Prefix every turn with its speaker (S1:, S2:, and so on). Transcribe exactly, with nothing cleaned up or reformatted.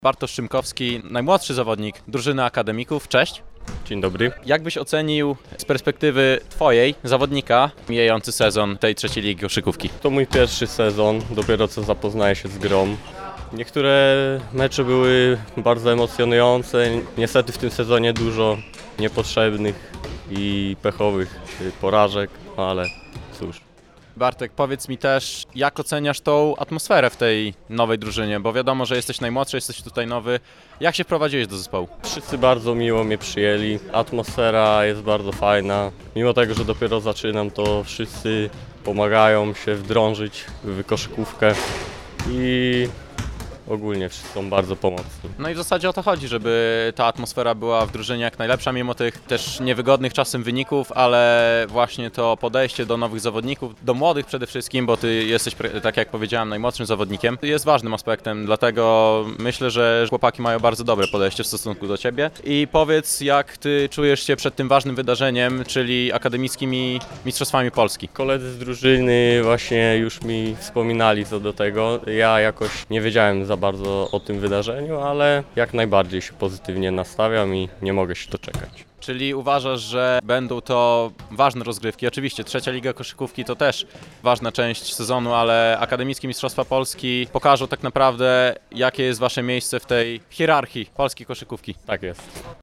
S1: Bartosz Szymkowski, najmłodszy zawodnik drużyny akademików. Cześć.
S2: Dzień dobry.
S1: Jak byś ocenił z perspektywy twojej zawodnika mijający sezon tej trzeciej ligi koszykówki?
S2: To mój pierwszy sezon, dopiero co zapoznaję się z grą. Niektóre mecze były bardzo emocjonujące, niestety w tym sezonie dużo niepotrzebnych i pechowych porażek, ale cóż.
S1: Bartek, powiedz mi też, jak oceniasz tą atmosferę w tej nowej drużynie, bo wiadomo, że jesteś najmłodszy, jesteś tutaj nowy. Jak się wprowadziłeś do zespołu?
S2: Wszyscy bardzo miło mnie przyjęli, atmosfera jest bardzo fajna. Mimo tego, że dopiero zaczynam, to wszyscy pomagają się wdrążyć w koszykówkę i ogólnie wszyscy są bardzo pomocni.
S1: No i w zasadzie o to chodzi, żeby ta atmosfera była w drużynie jak najlepsza, mimo tych też niewygodnych czasem wyników, ale właśnie to podejście do nowych zawodników, do młodych przede wszystkim, bo ty jesteś, tak jak powiedziałem, najmłodszym zawodnikiem, jest ważnym aspektem, dlatego myślę, że chłopaki mają bardzo dobre podejście w stosunku do ciebie. I powiedz, jak ty czujesz się przed tym ważnym wydarzeniem, czyli akademickimi mistrzostwami Polski?
S2: Koledzy z drużyny właśnie już mi wspominali co do tego. Ja jakoś nie wiedziałem za bardzo o tym wydarzeniu, ale jak najbardziej się pozytywnie nastawiam i nie mogę się doczekać.
S1: Czyli uważasz, że będą to ważne rozgrywki? Oczywiście trzecia liga koszykówki to też ważna część sezonu, ale akademickie mistrzostwa Polski pokażą tak naprawdę, jakie jest wasze miejsce w tej hierarchii polskiej koszykówki.
S2: Tak jest.